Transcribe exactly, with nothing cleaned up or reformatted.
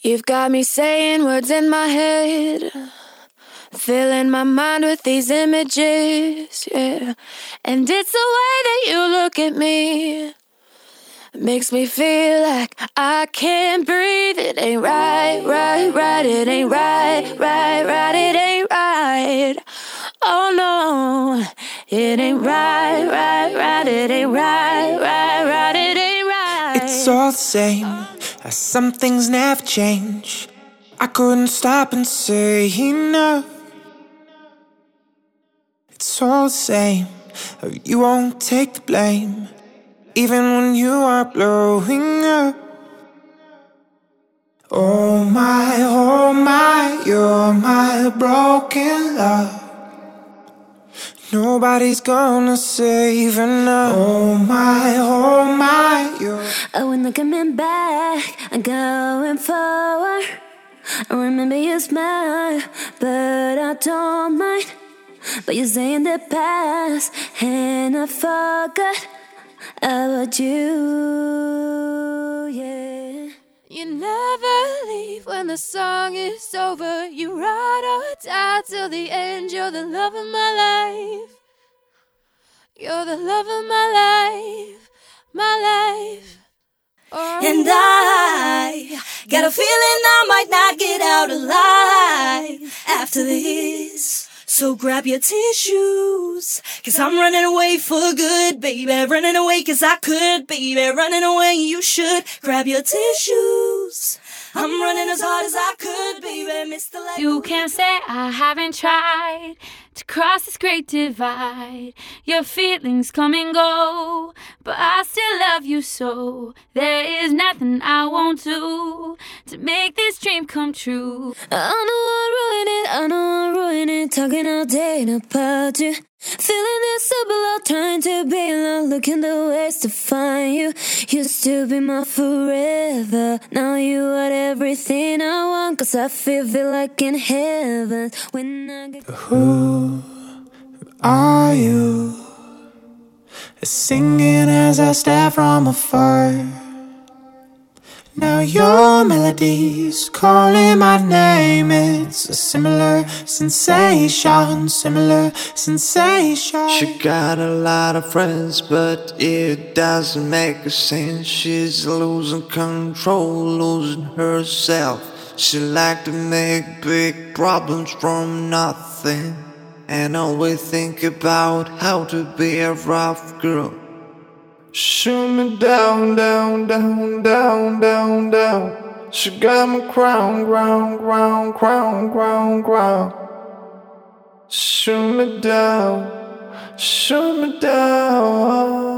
You've got me saying words in my head, filling my mind with these images, yeah. And it's the way that you look at me, makes me feel like I can't breathe. It ain't right, right, right. It ain't right, right, right. It ain't right. Oh no, it ain't right, right, right. It ain't right, right, right. It ain't right. It's all the same, as some things never change. I couldn't stop and say enough. It's all the same, you won't take the blame, even when you are blowing up. Oh my, oh my, you're my broken love. Nobody's gonna save enough. Oh my, oh my, you're Oh, when they're coming back and going forward, I remember your smile, but I don't mind. But you say in the past, and I forgot about you, yeah. You never leave when the song is over. You ride or die till the end. You're the love of my life. You're the love of my life, my life. Oh. And I got a feeling I might not get out alive after this. So grab your tissues, cause I'm running away for good, baby. Running away cause I could, baby. Running away you should. Grab your tissues, I'm running as hard as I could, baby. Mister Like you can't say I haven't tried to cross this great divide. Your feelings come and go, but I still love you so. There is nothing I won't do to make this dream come true. I know I ruin it, I know I ruin it, talking all day about you. Feeling this up below, trying to be alone, looking the ways to find you. Used to be my forever, now you are everything I want. Cause I feel, feel like in heaven when I get... Who are you? Singing as I stare from afar. Now your melody's calling my name. It's a similar sensation, similar sensation. She got a lot of friends, but it doesn't make sense. She's losing control, losing herself. She like to make big problems from nothing, and always think about how to be a rough girl. Shoot me down, down, down, down, down, down. She got me crown, crown, crown, crown, crown, crown. Shoot me down, shoot me down.